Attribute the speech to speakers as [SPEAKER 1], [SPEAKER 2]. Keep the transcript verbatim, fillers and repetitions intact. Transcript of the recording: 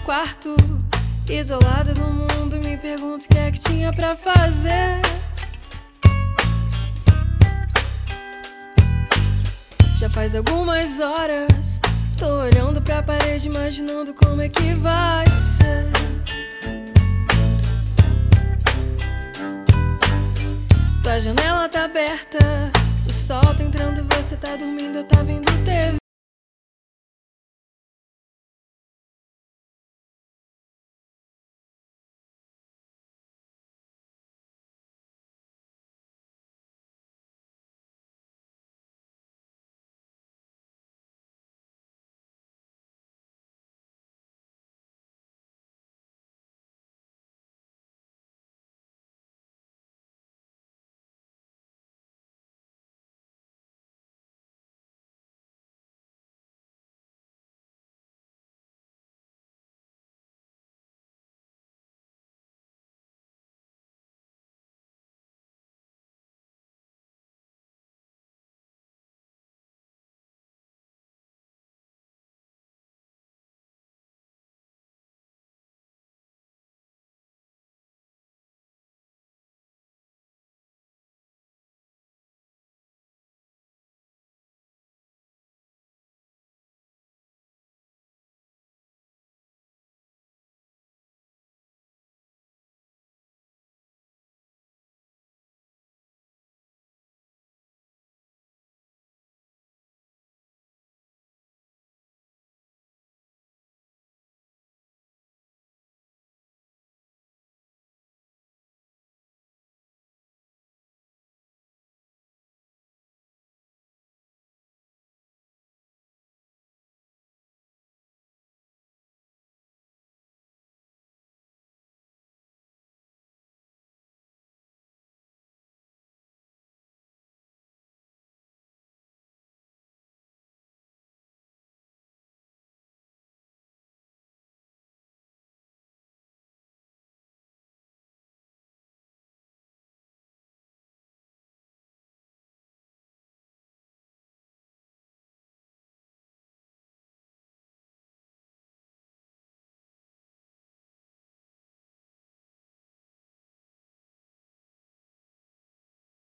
[SPEAKER 1] quarto, isolada do mundo, me pergunto o que é que tinha pra fazer. Já faz algumas horas, tô olhando pra parede, imaginando como é que vai ser. Tua janela tá aberta, o sol tá entrando, você tá dormindo, eu tá vendo T V.